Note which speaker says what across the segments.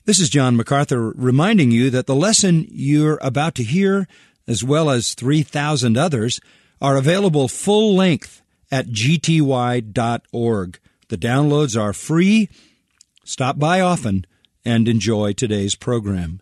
Speaker 1: This is John MacArthur reminding you that the lesson you're about to hear, as well as 3,000 others, are available full length at gty.org. The downloads are free. Stop by often and enjoy today's program.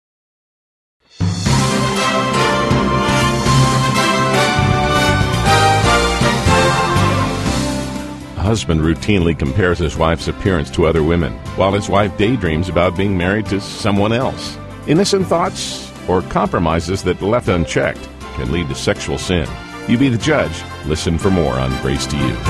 Speaker 2: A husband routinely compares his wife's appearance to other women, while his wife daydreams about being married to someone else. Innocent thoughts or compromises that, left unchecked, can lead to sexual sin. You be the judge. Listen for more on Grace to You.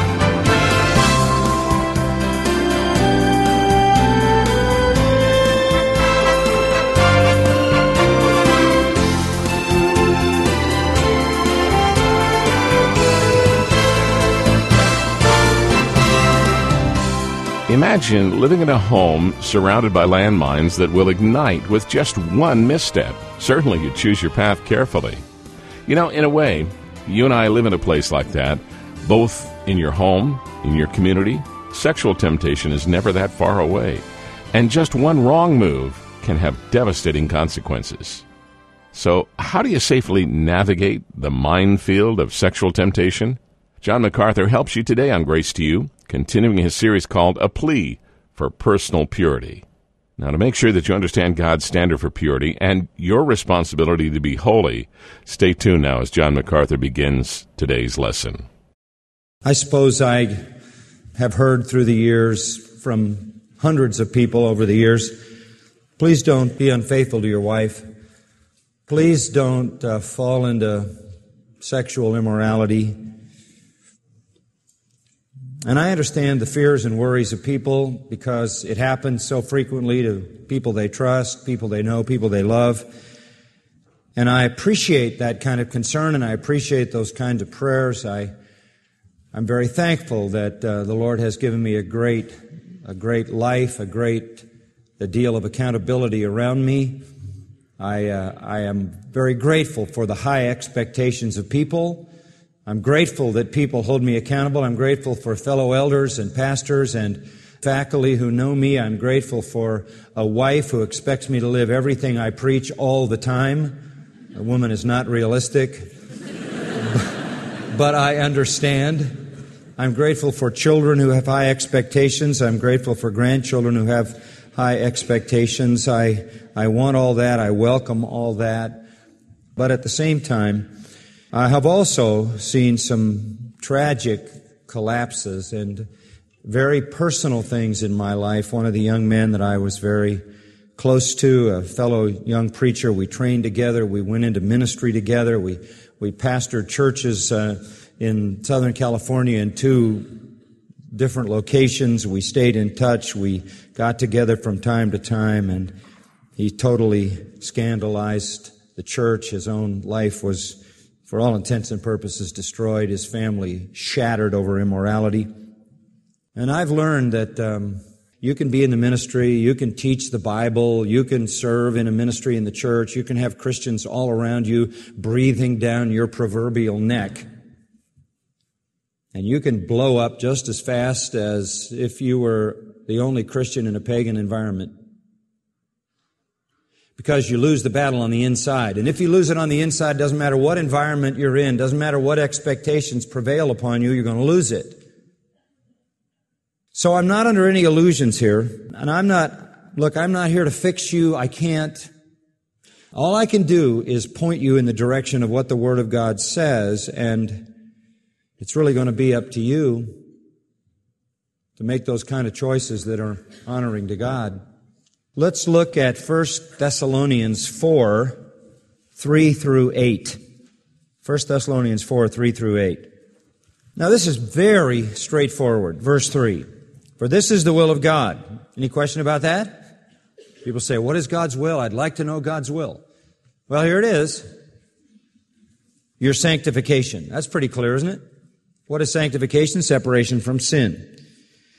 Speaker 2: Imagine living in a home surrounded by landmines that will ignite with just one misstep. Certainly you choose your path carefully. You know, in a way, you and I live in a place like that, both in your home, in your community. Sexual temptation is never that far away, and just one wrong move can have devastating consequences. So how do you safely navigate the minefield of sexual temptation? John MacArthur helps you today on Grace to You, continuing his series called A Plea for Personal Purity. Now, to make sure that you understand God's standard for purity and your responsibility to be holy, stay tuned now as John MacArthur begins today's lesson.
Speaker 1: I suppose I have heard through the years from hundreds of people over the years, please don't be unfaithful to your wife. Please don't fall into sexual immorality. And I understand the fears and worries of people because it happens so frequently to people they trust, people they know, people they love. And I appreciate that kind of concern, and I appreciate those kinds of prayers. I'm very thankful that the Lord has given me a great life, a deal of accountability around me. I am very grateful for the high expectations of people. I'm grateful that people hold me accountable. I'm grateful for fellow elders and pastors and faculty who know me. I'm grateful for a wife who expects me to live everything I preach all the time. A woman is not realistic, but I understand. I'm grateful for children who have high expectations. I'm grateful for grandchildren who have high expectations. I want all that. I welcome all that. But at the same time, I have also seen some tragic collapses and very personal things in my life. One of the young men that I was very close to, a fellow young preacher, we trained together, we went into ministry together, we pastored churches in Southern California in 2 different locations. We stayed in touch, we got together from time to time, and he totally scandalized the church. His own life was, for all intents and purposes, destroyed. His family shattered over immorality. And I've learned that you can be in the ministry, you can teach the Bible, you can serve in a ministry in the church, you can have Christians all around you breathing down your proverbial neck. And you can blow up just as fast as if you were the only Christian in a pagan environment. Because you lose the battle on the inside. And if you lose it on the inside, doesn't matter what environment you're in, doesn't matter what expectations prevail upon you, you're going to lose it. So I'm not under any illusions here. And I'm not here to fix you. I can't. All I can do is point you in the direction of what the Word of God says, and it's really going to be up to you to make those kind of choices that are honoring to God. Let's look at 1 Thessalonians 4, 3 through 8. 1 Thessalonians 4, 3 through 8. Now this is very straightforward. Verse 3. For this is the will of God. Any question about that? People say, what is God's will? I'd like to know God's will. Well, here it is. Your sanctification. That's pretty clear, isn't it? What is sanctification? Separation from sin.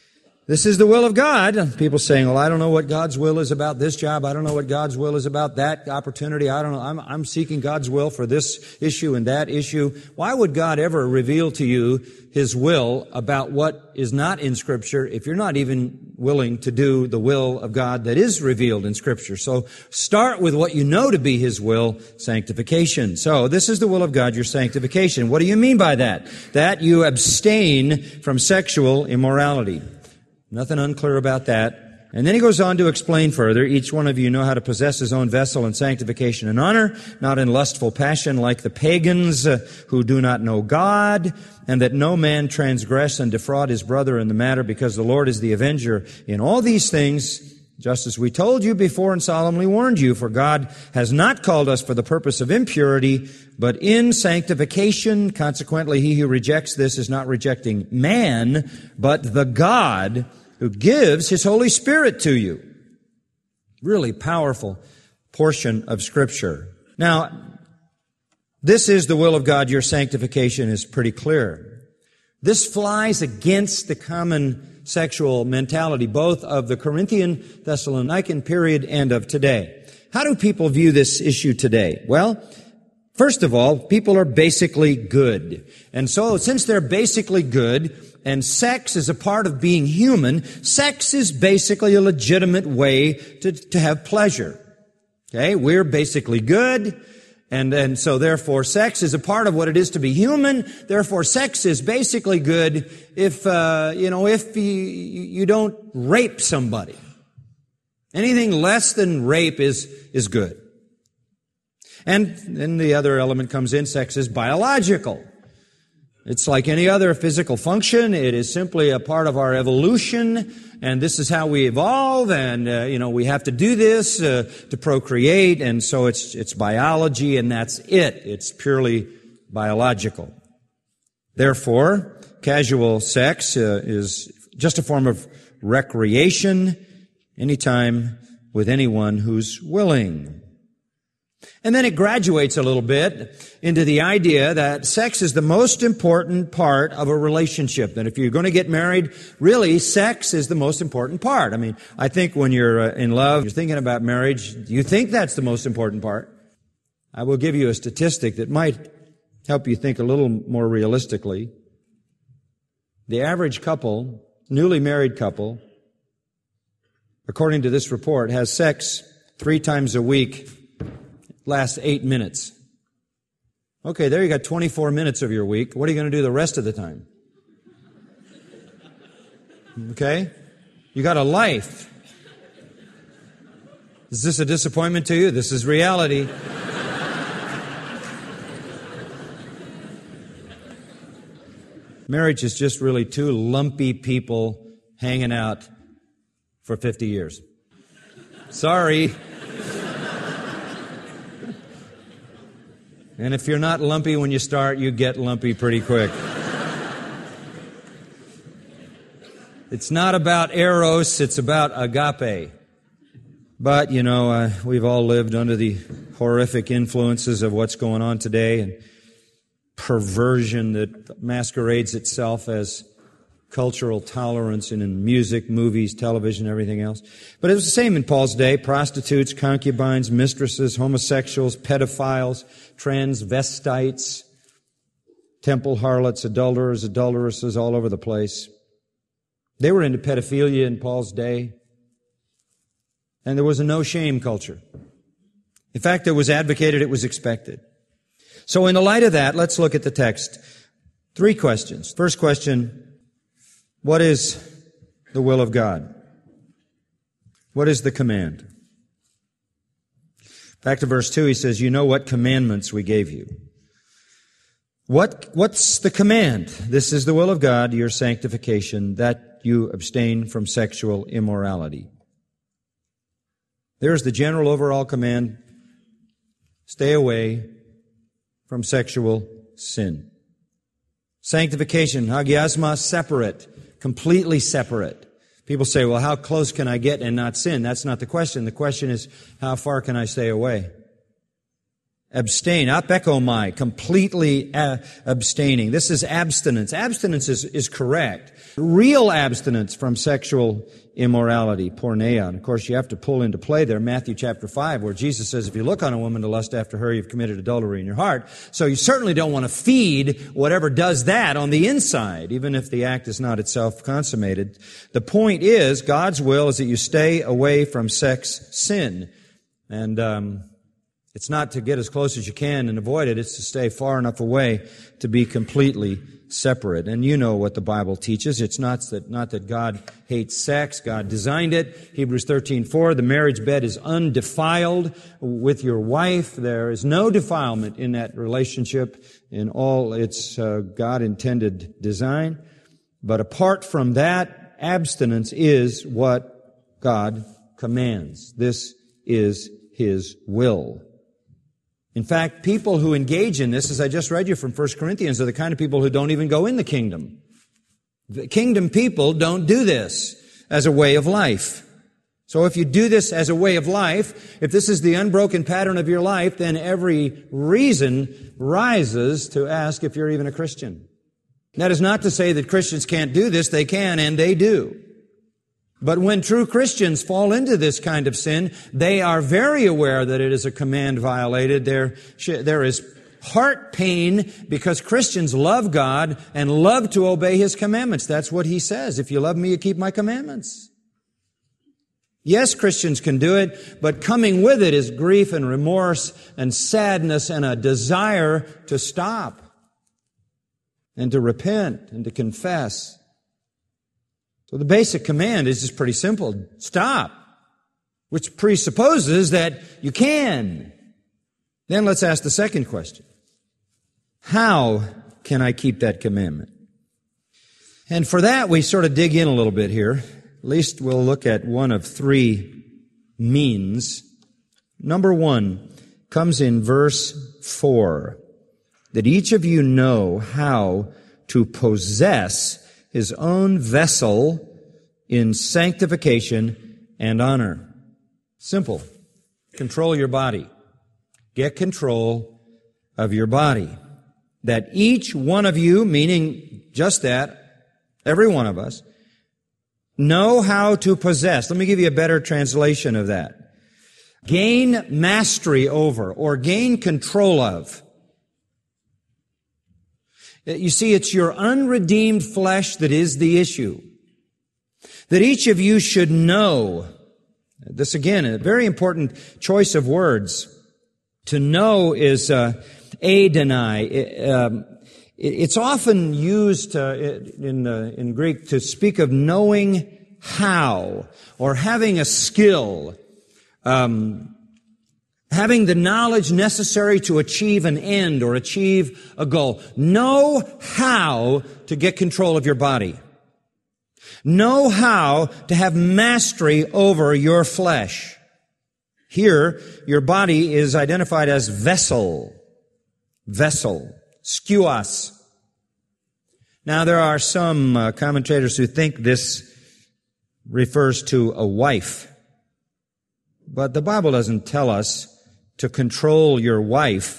Speaker 1: This is the will of God. People saying, well, I don't know what God's will is about this job. I don't know what God's will is about that opportunity. I don't know. I'm seeking God's will for this issue and that issue. Why would God ever reveal to you His will about what is not in Scripture if you're not even willing to do the will of God that is revealed in Scripture? So start with what you know to be His will, sanctification. So this is the will of God, your sanctification. What do you mean by that? That you abstain from sexual immorality. Nothing unclear about that. And then he goes on to explain further, each one of you know how to possess his own vessel in sanctification and honor, not in lustful passion like the pagans who do not know God, and that no man transgress and defraud his brother in the matter, because the Lord is the avenger in all these things, just as we told you before and solemnly warned you. For God has not called us for the purpose of impurity, but in sanctification. Consequently, he who rejects this is not rejecting man, but the God who gives His Holy Spirit to you. Really powerful portion of Scripture. Now, this is the will of God. Your sanctification is pretty clear. This flies against the common sexual mentality, both of the Corinthian, Thessalonican period and of today. How do people view this issue today? Well, first of all, people are basically good. And so, since they're basically good, and sex is a part of being human, sex is basically a legitimate way to have pleasure. Okay? We're basically good. And so therefore sex is a part of what it is to be human. Therefore sex is basically good if you don't rape somebody. Anything less than rape is good. And then the other element comes in, sex is biological. It's like any other physical function. It is simply a part of our evolution, and this is how we evolve, and we have to do this to procreate, and so it's biology, and that's it. It's purely biological. Therefore, casual sex is just a form of recreation, anytime with anyone who's willing. And then it graduates a little bit into the idea that sex is the most important part of a relationship. That if you're going to get married, really, sex is the most important part. I mean, I think when you're in love, you're thinking about marriage, you think that's the most important part. I will give you a statistic that might help you think a little more realistically. The average couple, newly married couple, according to this report, has sex 3 times a week. Lasts 8 minutes. Okay, there you got 24 minutes of your week. What are you going to do the rest of the time? Okay? You got a life. Is this a disappointment to you? This is reality. Marriage is just really 2 lumpy people hanging out for 50 years. Sorry. And if you're not lumpy when you start, you get lumpy pretty quick. It's not about eros, it's about agape. But, we've all lived under the horrific influences of what's going on today, and perversion that masquerades itself as cultural tolerance and in music, movies, television, everything else. But it was the same in Paul's day. Prostitutes, concubines, mistresses, homosexuals, pedophiles, transvestites, temple harlots, adulterers, adulteresses, all over the place. They were into pedophilia in Paul's day. And there was a no-shame culture. In fact, it was advocated, it was expected. So in the light of that, let's look at the text. 3 questions. First question, what is the will of God? What is the command? Back to verse 2, he says, you know what commandments we gave you. What's the command? This is the will of God, your sanctification, that you abstain from sexual immorality. There's the general overall command. Stay away from sexual sin. Sanctification, hagiasma, separate. Completely separate. People say, well, how close can I get and not sin? That's not the question. The question is, how far can I stay away? Abstain, apekomai, completely abstaining. This is abstinence. Abstinence is correct. Real abstinence from sexual immorality, porneia. And of course, you have to pull into play there Matthew chapter 5, where Jesus says, if you look on a woman to lust after her, you've committed adultery in your heart. So you certainly don't want to feed whatever does that on the inside, even if the act is not itself consummated. The point is, God's will is that you stay away from sex sin. And it's not to get as close as you can and avoid it. It's to stay far enough away to be completely separate. And you know what the Bible teaches. It's not that God hates sex. God designed it. Hebrews 13:4, the marriage bed is undefiled with your wife. There is no defilement in that relationship in all its God-intended design. But apart from that, abstinence is what God commands. This is His will. In fact, people who engage in this, as I just read you from 1 Corinthians, are the kind of people who don't even go in the kingdom. The kingdom people don't do this as a way of life. So if you do this as a way of life, if this is the unbroken pattern of your life, then every reason rises to ask if you're even a Christian. That is not to say that Christians can't do this. They can, and they do. But when true Christians fall into this kind of sin, they are very aware that it is a command violated. There is heart pain because Christians love God and love to obey His commandments. That's what He says. If you love me, you keep my commandments. Yes, Christians can do it, but coming with it is grief and remorse and sadness and a desire to stop and to repent and to confess. So the basic command is just pretty simple. Stop. Which presupposes that you can. Then let's ask the second question. How can I keep that commandment? And for that, we sort of dig in a little bit here. At least we'll look at one of three means. Number one comes in verse 4. That each of you know how to possess his own vessel in sanctification and honor. Simple. Control your body. Get control of your body. That each one of you, meaning just that, every one of us, know how to possess. Let me give you a better translation of that. Gain mastery over or gain control of. You see, it's your unredeemed flesh that is the issue. That each of you should know. This again, a very important choice of words. To know is adenai. It's often used in Greek to speak of knowing how or having a skill. Having the knowledge necessary to achieve an end or achieve a goal. Know how to get control of your body. Know how to have mastery over your flesh. Here, your body is identified as vessel. Vessel. Skuos. Now, there are some commentators who think this refers to a wife. But the Bible doesn't tell us to control your wife,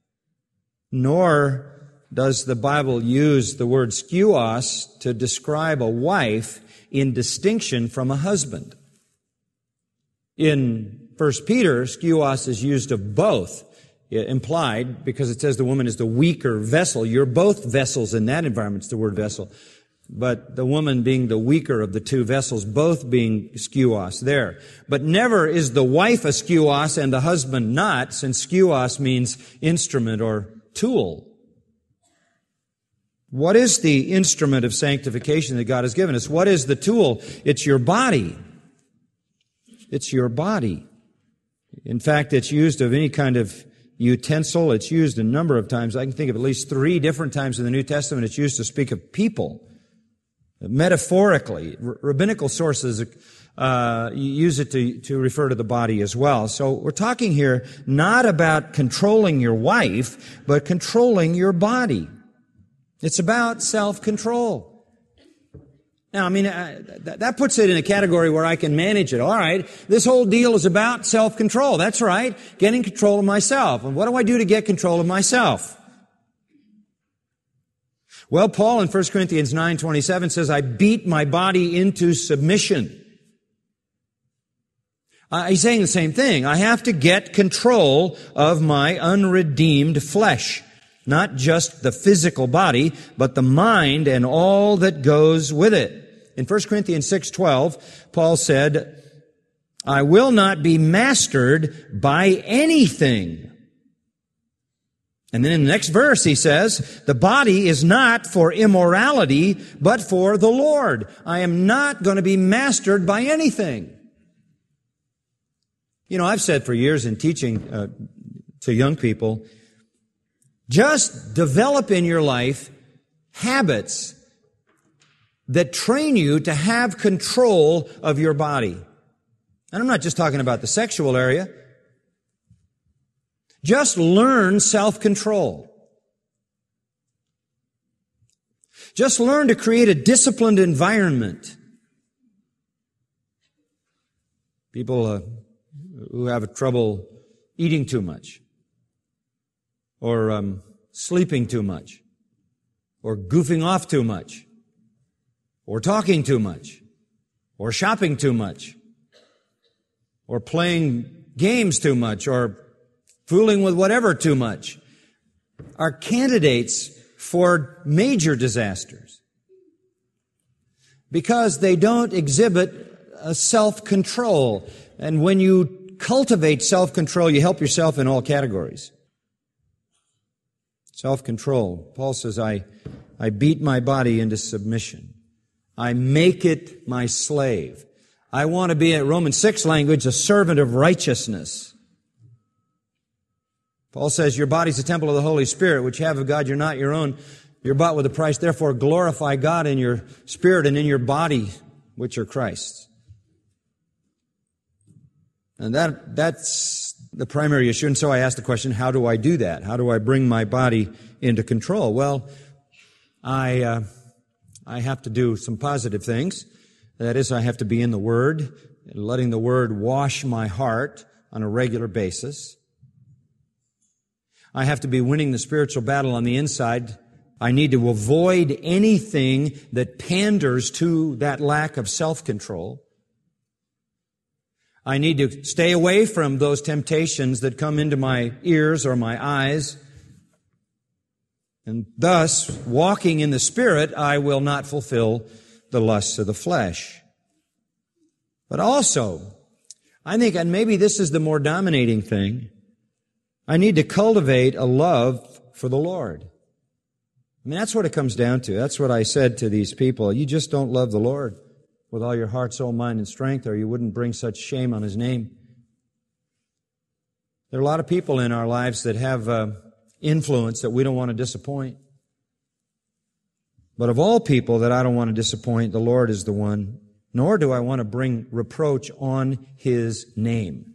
Speaker 1: nor does the Bible use the word skuos to describe a wife in distinction from a husband. In 1 Peter, skuos is used of both, implied, because it says the woman is the weaker vessel. You're both vessels in that environment, it's the word vessel. But the woman being the weaker of the two vessels, both being skuos there. But never is the wife a skuos and the husband not, since skuos means instrument or tool. What is the instrument of sanctification that God has given us? What is the tool? It's your body. It's your body. In fact, it's used of any kind of utensil. It's used a number of times. I can think of at least 3 different times in the New Testament it's used to speak of people. Metaphorically, rabbinical sources use it to refer to the body as well. So we're talking here not about controlling your wife, but controlling your body. It's about self-control. Now, I mean, that puts it in a category where I can manage it. All right, this whole deal is about self-control. That's right, getting control of myself. And what do I do to get control of myself? Well, Paul in 1 Corinthians 9:27 says, I beat my body into submission. He's saying the same thing. I have to get control of my unredeemed flesh. Not just the physical body, but the mind and all that goes with it. In 1 Corinthians 6:12, Paul said, I will not be mastered by anything. And then in the next verse he says, the body is not for immorality, but for the Lord. I am not going to be mastered by anything. You know, I've said for years in teaching to young people, just develop in your life habits that train you to have control of your body. And I'm not just talking about the sexual area. Just learn self-control. Just learn to create a disciplined environment. People who have trouble eating too much, or sleeping too much, or goofing off too much, or talking too much, or shopping too much, or playing games too much, or fooling with whatever too much, are candidates for major disasters because they don't exhibit a self-control. And when you cultivate self-control, you help yourself in all categories. Self-control. Paul says, I beat my body into submission. I make it my slave. I want to be, in Romans 6 language, a servant of righteousness. Paul says, your body's a temple of the Holy Spirit, which you have of God. You're not your own. You're bought with a price. Therefore, glorify God in your spirit and in your body, which are Christ's. And that's the primary issue. And so I asked the question, how do I do that? How do I bring my body into control? Well, I have to do some positive things. That is, I have to be in the Word, letting the Word wash my heart on a regular basis. I have to be winning the spiritual battle on the inside. I need to avoid anything that panders to that lack of self-control. I need to stay away from those temptations that come into my ears or my eyes. And thus, walking in the Spirit, I will not fulfill the lusts of the flesh. But also, I think, and maybe this is the more dominating thing, I need to cultivate a love for the Lord. I mean, that's what it comes down to. That's what I said to these people. You just don't love the Lord with all your heart, soul, mind, and strength, or you wouldn't bring such shame on His name. There are a lot of people in our lives that have influence that we don't want to disappoint. But of all people that I don't want to disappoint, the Lord is the one, nor do I want to bring reproach on His name.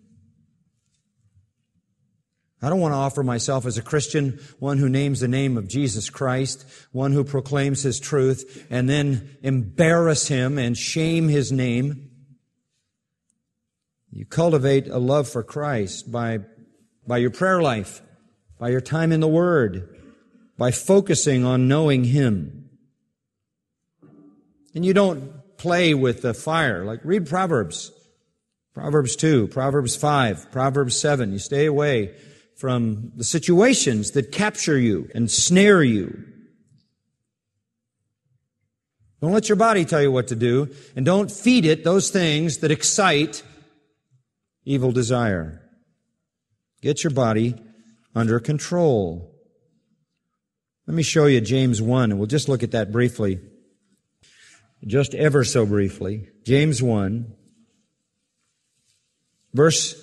Speaker 1: I don't want to offer myself as a Christian, one who names the name of Jesus Christ, one who proclaims His truth, and then embarrass Him and shame His name. You cultivate a love for Christ by your prayer life, by your time in the Word, by focusing on knowing Him. And you don't play with the fire. Like, read Proverbs. Proverbs 2, Proverbs 5, Proverbs 7. You stay away from the situations that capture you and snare you. Don't let your body tell you what to do, and don't feed it those things that excite evil desire. Get your body under control. Let me show you James 1, and we'll just look at that briefly. Just ever so briefly. James 1, verse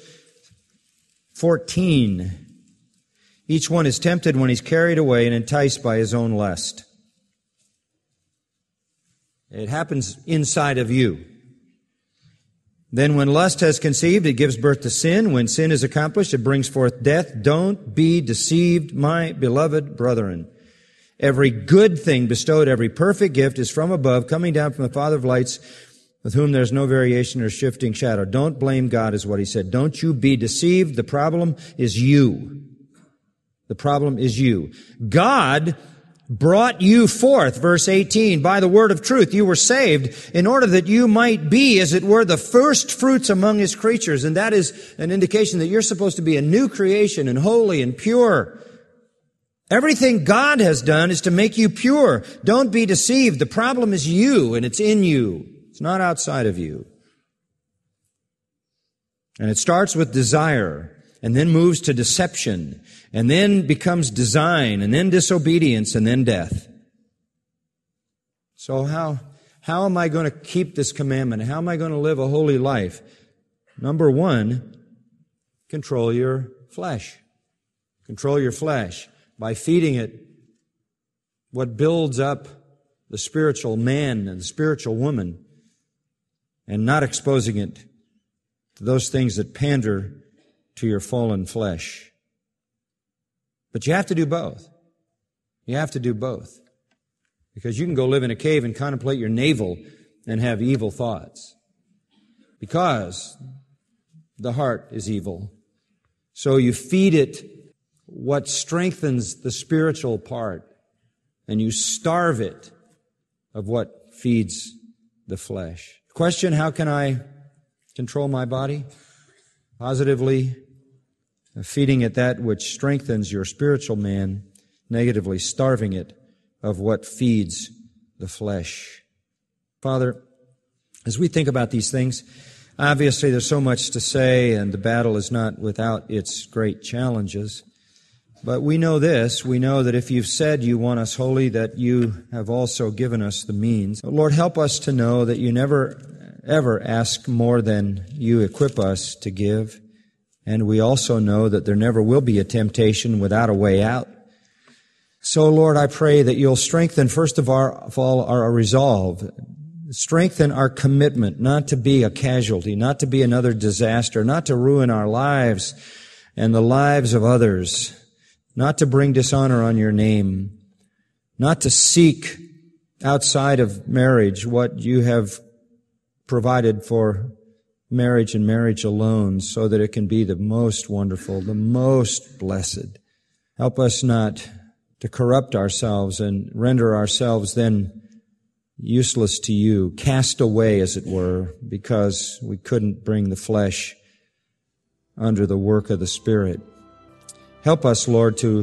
Speaker 1: 14. Each one is tempted when he's carried away and enticed by his own lust. It happens inside of you. Then when lust has conceived, it gives birth to sin. When sin is accomplished, it brings forth death. Don't be deceived, my beloved brethren. Every good thing bestowed, every perfect gift is from above, coming down from the Father of lights, with whom there's no variation or shifting shadow. Don't blame God is what he said. Don't you be deceived. The problem is you. The problem is you. God brought you forth, verse 18, by the word of truth. You were saved in order that you might be, as it were, the first fruits among his creatures. And that is an indication that you're supposed to be a new creation and holy and pure. Everything God has done is to make you pure. Don't be deceived. The problem is you, and it's in you. It's not outside of you. And it starts with desire, and then moves to deception, and then becomes design, and then disobedience, and then death. So how am I going to keep this commandment? How am I going to live a holy life? Number one, control your flesh. Control your flesh by feeding it what builds up the spiritual man and the spiritual woman, and not exposing it to those things that pander to your fallen flesh. But you have to do both. You have to do both. Because you can go live in a cave and contemplate your navel and have evil thoughts. Because the heart is evil. So you feed it what strengthens the spiritual part, and you starve it of what feeds the flesh. Question, how can I control my body? Positively, feeding it that which strengthens your spiritual man, negatively starving it of what feeds the flesh. Father, as we think about these things, obviously there's so much to say, and the battle is not without its great challenges. But we know this, we know that if you've said you want us holy, that you have also given us the means. Lord, help us to know that you never, ever ask more than you equip us to give. And we also know that there never will be a temptation without a way out. So, Lord, I pray that you'll strengthen, first of all, our resolve. Strengthen our commitment not to be a casualty, not to be another disaster, not to ruin our lives and the lives of others, not to bring dishonor on your name, not to seek outside of marriage what you have provided for marriage and marriage alone, so that it can be the most wonderful, the most blessed. Help us not to corrupt ourselves and render ourselves then useless to you, cast away, as it were, because we couldn't bring the flesh under the work of the Spirit. Help us, Lord, to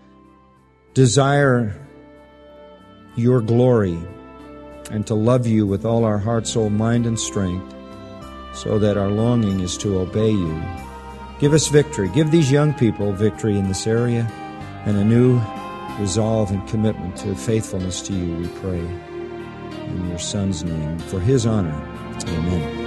Speaker 1: desire your glory and to love you with all our heart, soul, mind, and strength, so that our longing is to obey you. Give us victory. Give these young people victory in this area and a new resolve and commitment to faithfulness to you, we pray. In your Son's name, for his honor. Amen.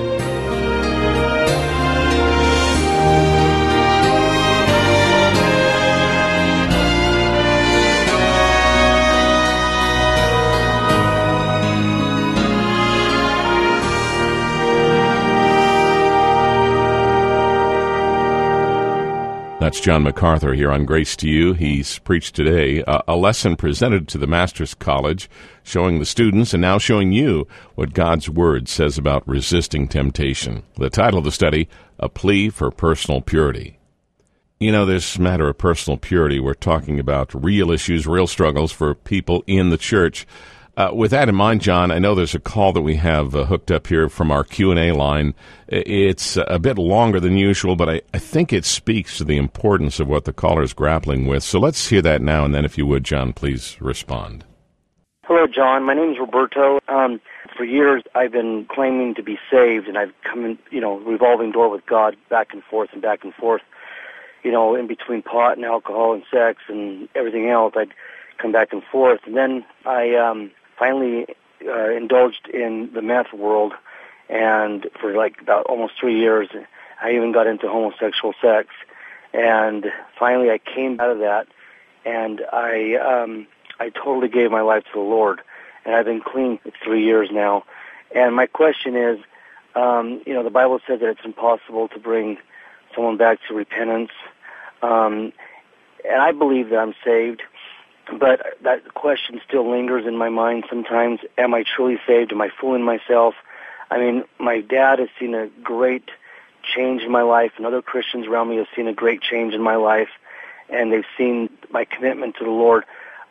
Speaker 2: That's John MacArthur here on Grace to You. He's preached today a lesson presented to the Master's College, showing the students and now showing you what God's Word says about resisting temptation. The title of the study, A Plea for Personal Purity. You know, this matter of personal purity, we're talking about real issues, real struggles for people in the church. With that in mind, John, I know there's a call that we have hooked up here from our Q&A line. It's a bit longer than usual, but I think it speaks to the importance of what the caller is grappling with. So let's hear that now, and then if you would, John, please respond.
Speaker 3: Hello, John. My name is Roberto. For years, I've been claiming to be saved, and I've come in, revolving door with God back and forth, in between pot and alcohol and sex and everything else. I'd come back and forth. And then I finally indulged in the meth world, and for about almost 3 years, I even got into homosexual sex. And finally, I came out of that, and I totally gave my life to the Lord, and I've been clean for 3 years now. And my question is, the Bible says that it's impossible to bring someone back to repentance, and I believe that I'm saved. But that question still lingers in my mind sometimes. Am I truly saved? Am I fooling myself? I mean, my dad has seen a great change in my life, and other Christians around me have seen a great change in my life, and they've seen my commitment to the Lord.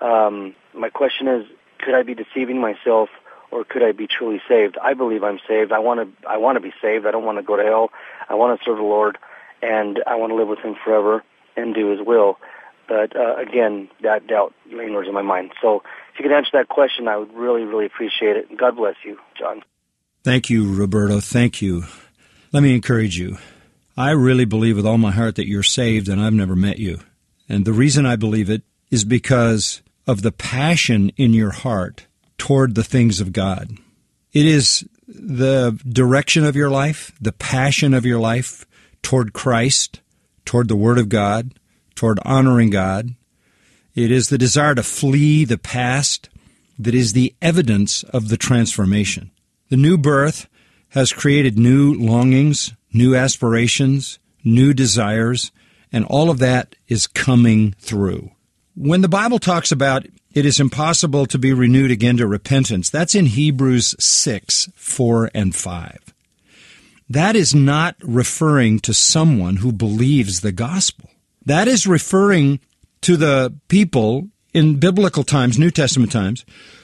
Speaker 3: My question is, could I be deceiving myself, or could I be truly saved? I believe I'm saved. I want to be saved. I don't want to go to hell. I want to serve the Lord, and I want to live with Him forever and do His will. But again, that doubt lingers in my mind. So if you could answer that question, I would really, really appreciate it. God bless you, John.
Speaker 1: Thank you, Roberto. Thank you. Let me encourage you. I really believe with all my heart that you're saved, and I've never met you. And the reason I believe it is because of the passion in your heart toward the things of God. It is the direction of your life, the passion of your life toward Christ, toward the Word of God, toward honoring God. It is the desire to flee the past that is the evidence of the transformation. The new birth has created new longings, new aspirations, new desires, and all of that is coming through. When the Bible talks about it is impossible to be renewed again to repentance, that's in Hebrews 6, 4, and 5. That is not referring to someone who believes the gospel. That is referring to the people in biblical times, New Testament times,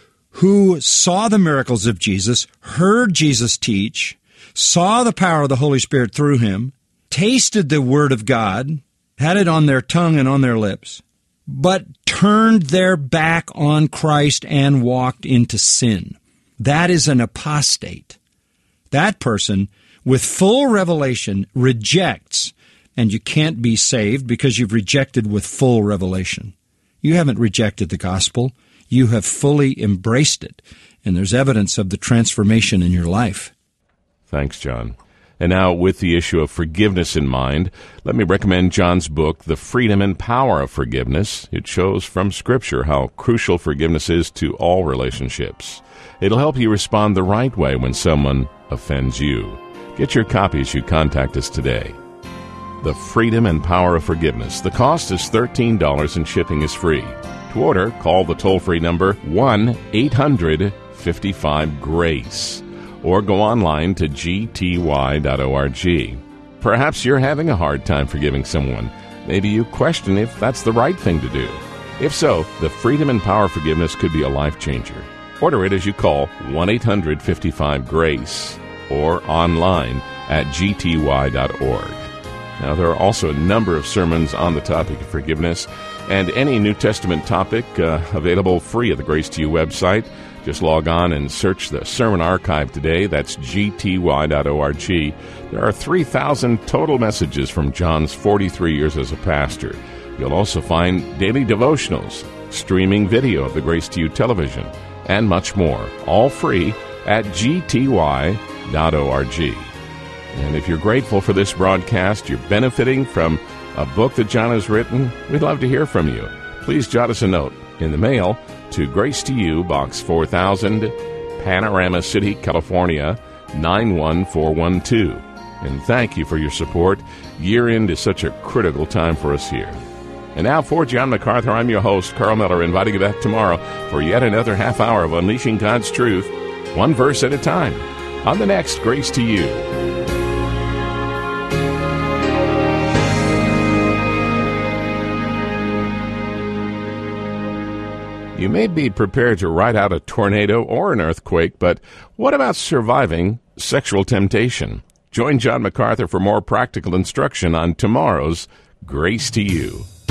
Speaker 1: who saw the miracles of Jesus, heard Jesus teach, saw the power of the Holy Spirit through Him, tasted the Word of God, had it on their tongue and on their lips, but turned their back on Christ and walked into sin. That is an apostate. That person, with full revelation, rejects, and you can't be saved because you've rejected with full revelation. You haven't rejected the gospel. You have fully embraced it, and there's evidence of the transformation in your life.
Speaker 2: Thanks, John. And now, with the issue of forgiveness in mind, let me recommend John's book, The Freedom and Power of Forgiveness. It shows from Scripture how crucial forgiveness is to all relationships. It'll help you respond the right way when someone offends you. Get your copy as you contact us today. The Freedom and Power of Forgiveness. The cost is $13 and shipping is free. To order, call the toll-free number 1-800-55-GRACE or go online to gty.org. Perhaps you're having a hard time forgiving someone. Maybe you question if that's the right thing to do. If so, the Freedom and Power of Forgiveness could be a life changer. Order it as you call 1-800-55-GRACE or online at gty.org. Now, there are also a number of sermons on the topic of forgiveness, and any New Testament topic available free at the Grace to You website. Just log on and search the Sermon Archive today. That's gty.org. There are 3,000 total messages from John's 43 years as a pastor. You'll also find daily devotionals, streaming video of the Grace to You television, and much more, all free at gty.org. And if you're grateful for this broadcast, you're benefiting from a book that John has written, we'd love to hear from you. Please jot us a note in the mail to Grace to You, Box 4000, Panorama City, California, 91412. And thank you for your support. Year end is such a critical time for us here. And now for John MacArthur, I'm your host, Carl Miller, inviting you back tomorrow for yet another half hour of Unleashing God's Truth, one verse at a time, on the next Grace to You. You may be prepared to ride out a tornado or an earthquake, but what about surviving sexual temptation? Join John MacArthur for more practical instruction on tomorrow's Grace to You.